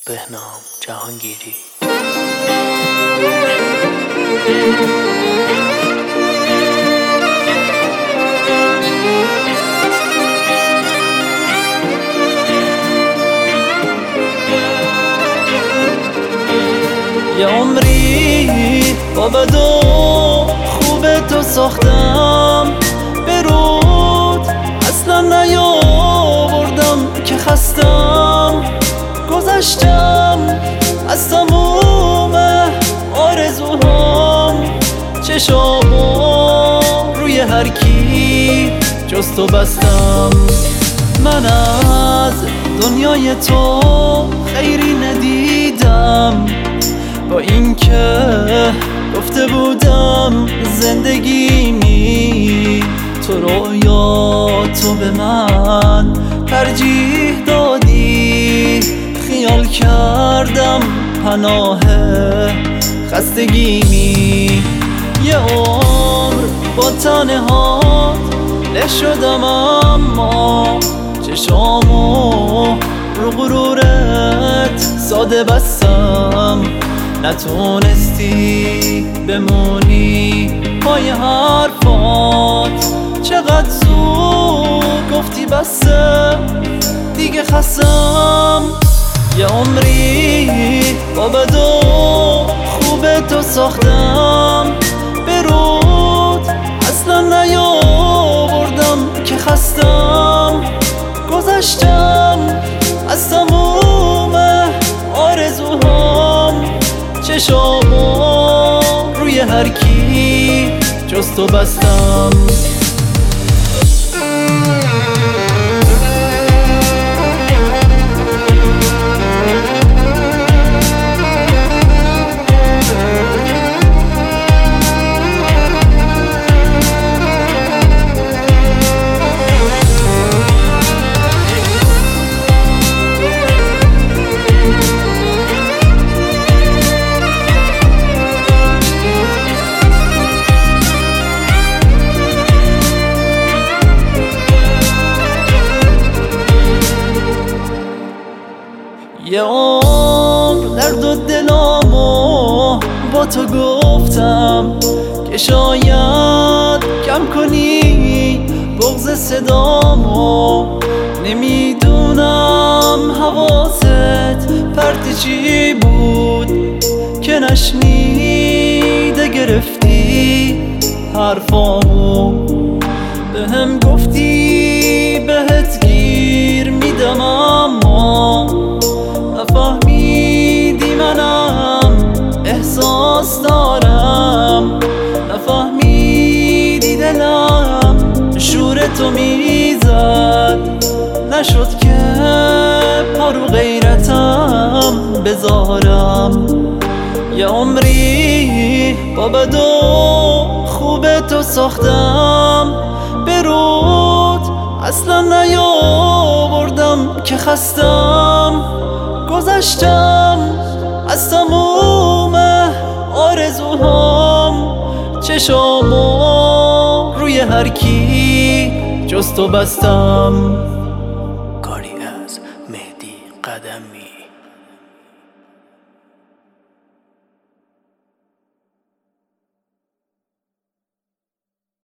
بهنام جهانگیری. یه عمری با بد و خوب تو ساختم، به رود اصلا نیاوردم که خستم. گذشتم از تموم آرزوهام، چشامو روی هر کی جز تو بستم. من از دنیای تو خیری ندیدم، با اینکه گفته بودم زندگیمی، تو رویا تو به من ترجیح دادی. خیال کردم پناه خستگیمی، یه عمر با تنهات له شدم، اما چشامو رو غرورت ساده بستم. نتونستی بمونی پای حرفات، چقدر زود گفتی بسه دیگه خستم. یه عمری با بد و خوب تو ساختم، به رود اصلا نیاوردم که خستم. گذشتم از تموم آرزوهام، چشامو روی هر کی جز تو بستم. یه عمر درد و دلامو با تو گفتم که شاید کم کنی بغض صدامو. نمیدونم حواست پرت چی بود که نشنیده گرفتی حرفامو. بهم گفتی بهت گیر میدم، اما نفهمیدی منم احساس دارم. نفهمیدی دلم شورتو میزد، نشد که پارو غیرتم بذارم. یه عمری با بد و خوب تو ساختم، به رود اصلا نیاوردم که خستم. گذشتم از تموم آرزوهام، چشامو روی هر کی جز تو بستم.